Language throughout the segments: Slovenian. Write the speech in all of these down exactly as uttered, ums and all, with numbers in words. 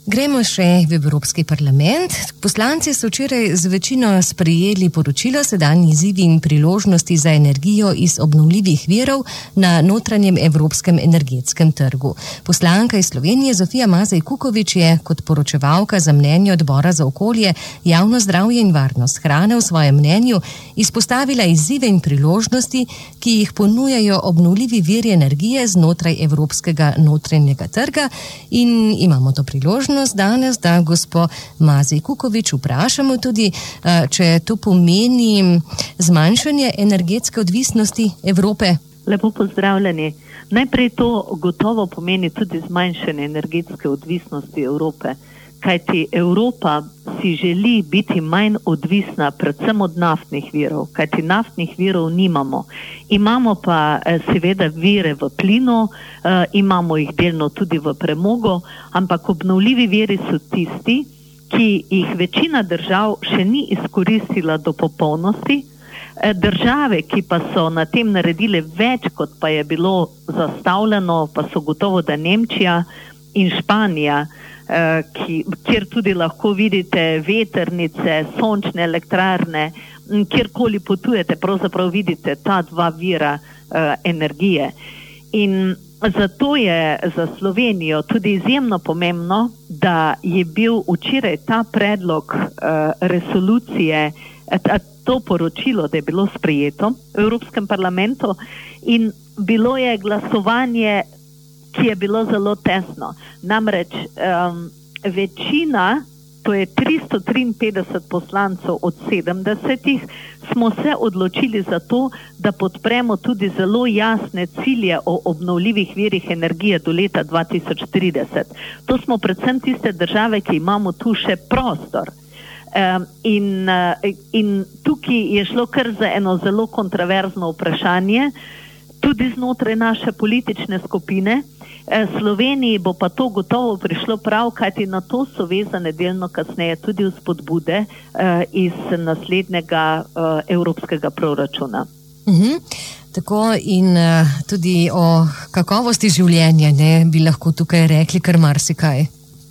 Gremo še v Evropski parlament. Poslanci so včeraj z večino sprejeli poročilo Sedanji izzivi in priložnosti za energijo iz obnovljivih virov na notranjem evropskem energetskem trgu. Poslanka iz Slovenije Zofija Mazej Kukovič je kot poročevalka za mnenje Odbora za okolje, javno zdravje in varnost hrane v svojem mnenju izpostavila izzive in priložnosti, ki jih ponujajo obnovljivi viri energije znotraj evropskega notranjega trga, in imamo to priložnost danes, da gospo Mazej Kukovič vprašamo tudi, če to pomeni zmanjšanje energetske odvisnosti Evrope. Lepo pozdravljeni. Najprej to gotovo pomeni tudi zmanjšanje energetske odvisnosti Evrope, kajti Evropa si želi biti manj odvisna predvsem od naftnih virov, kajti naftnih virov nimamo. Imamo pa seveda vire v plinu, imamo jih delno tudi v premogu, ampak obnovljivi viri so tisti, ki jih večina držav še ni izkoristila do popolnosti. Države, ki pa so na tem naredile več, kot pa je bilo zastavljeno, pa so gotovo da Nemčija in Španija, Ki, kjer tudi lahko vidite vetrnice, sončne elektrarne, kjerkoli potujete, pravzaprav vidite ta dva vira uh, energije. In zato je za Slovenijo tudi izjemno pomembno, da je bil včeraj ta predlog uh, resolucije, ta, to poročilo, da je bilo sprejeto v Evropskem parlamentu, in bilo je glasovanje, ki je bilo zelo tesno. Namreč um, večina, to je tristo triinpetdeset poslancev od sedemdesetih, smo se odločili za to, da podpremo tudi zelo jasne cilje o obnovljivih virih energije do leta dva tisoč trideset. To smo predvsem tiste države, ki imamo tu še prostor. Um, in, uh, in tukaj je šlo kar za eno zelo kontroverzno vprašanje, tudi znotraj naše politične skupine. Sloveniji bo pa to gotovo prišlo prav, kajti na to so vezane delno kasneje tudi vzpodbude uh, iz naslednjega uh, evropskega proračuna. Uh-huh. Tako in uh, tudi o kakovosti življenja, ne, bi lahko tukaj rekli kar marsikaj.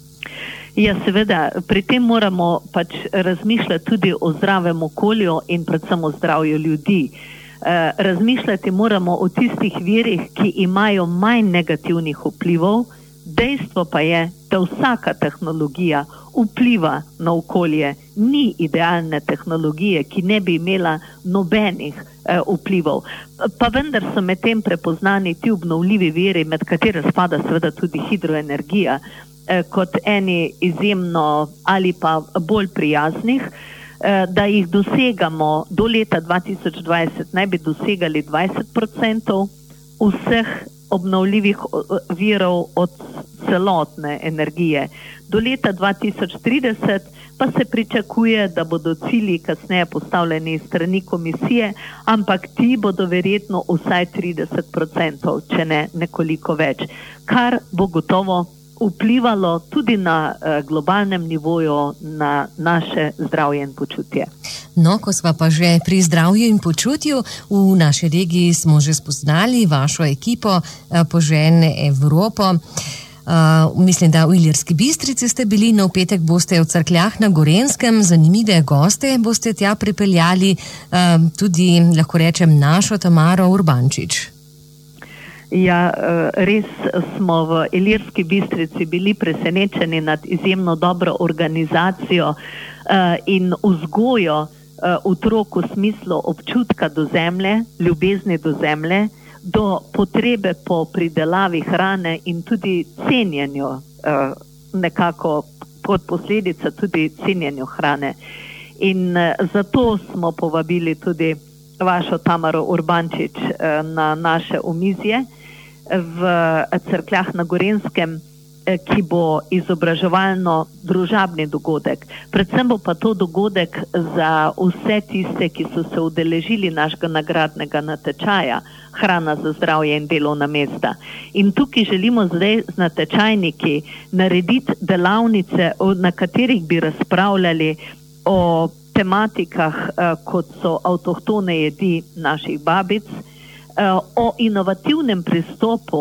Ja, seveda, pri tem moramo pač razmišljati tudi o zdravem okolju in predvsem o zdravju ljudi. Razmišljati moramo o tistih virih, ki imajo manj negativnih vplivov. Dejstvo pa je, da vsaka tehnologija vpliva na okolje. Ni idealne tehnologije, ki ne bi imela nobenih eh, vplivov. Pa vendar so med tem prepoznani ti obnovljivi viri, med katere spada seveda tudi hidroenergija, eh, kot eni izjemno ali pa bolj prijaznih, da jih dosegamo do leta dva tisoč dvajset, naj bi dosegali dvajset procentov vseh obnovljivih virov od celotne energije. Do leta dva tisoč trideset pa se pričakuje, da bodo cilji kasneje postavljeni strani komisije, ampak ti bodo verjetno vsaj trideset procentov, če ne nekoliko več, kar bo gotovo vplivalo tudi na uh, globalnem nivoju na naše zdravje in počutje. No, ko sva pa že pri zdravju in počutju, v naši regiji smo že spoznali vašo ekipo uh, Požene Evropo. Uh, mislim, da v Ilirski Bistrici ste bili, no v petek boste v Cerkljah na Gorenjskem, zanimive goste boste tja pripeljali, uh, tudi, lahko rečem, našo Tamaro Urbančič. Ja, res smo v Ilirski Bistrici bili presenečeni nad izjemno dobro organizacijo in vzgojo otrok v smislu občutka do zemlje, ljubezni do zemlje, do potrebe po pridelavi hrane in tudi cenjenju, nekako kot posledica tudi cenjenju hrane. In zato smo povabili tudi vašo Tamaro Urbančič na naše omizje v Cerkljah na Gorenjskem, ki bo izobraževalno družabni dogodek. Predvsem bo pa to dogodek za vse tiste, ki so se udeležili našega nagradnega natečaja Hrana za zdravje in delovna mesta. In tukaj želimo zdaj z natečajniki narediti delavnice, na katerih bi razpravljali o tematikah, kot so avtohtone jedi naših babic, o inovativnem pristopu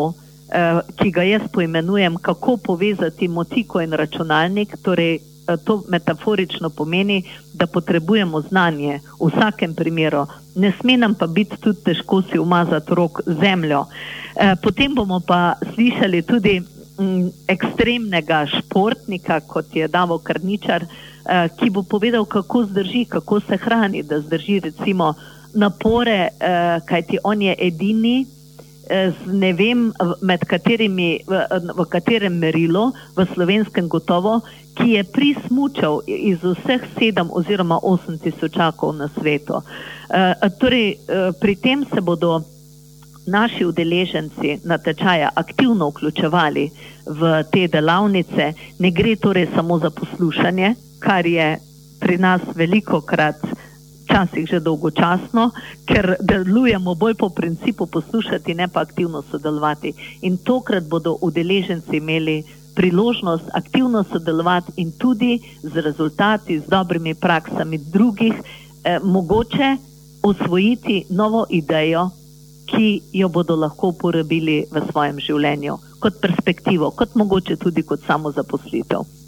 ki ga jaz poimenujem, kako povezati motiko in računalnik, torej to metaforično pomeni, da potrebujemo znanje v vsakem primeru. Ne sme nam pa biti tudi težko si umazati rok zemljo. Potem bomo pa slišali tudi m, ekstremnega športnika, kot je Davo Karničar, ki bo povedal, kako zdrži, kako se hrani, da zdrži recimo napore, kajti on je edini, z ne vem med katerimi, v, v katerem merilu, v slovenskem gotovo, ki je prismučal iz vseh sedem oziroma osem tisočakov na svetu. E, torej, e, pri tem se bodo naši udeleženci natečaja aktivno vključevali v te delavnice. Ne gre torej samo za poslušanje, kar je pri nas velikokrat včasih že dolgočasno, ker delujemo bolj po principu poslušati, ne pa aktivno sodelovati. In tokrat bodo udeleženci imeli priložnost aktivno sodelovati in tudi z rezultati, z dobrimi praksami drugih, eh, mogoče osvojiti novo idejo, ki jo bodo lahko uporabili v svojem življenju kot perspektivo, kot mogoče tudi kot samozaposlitev.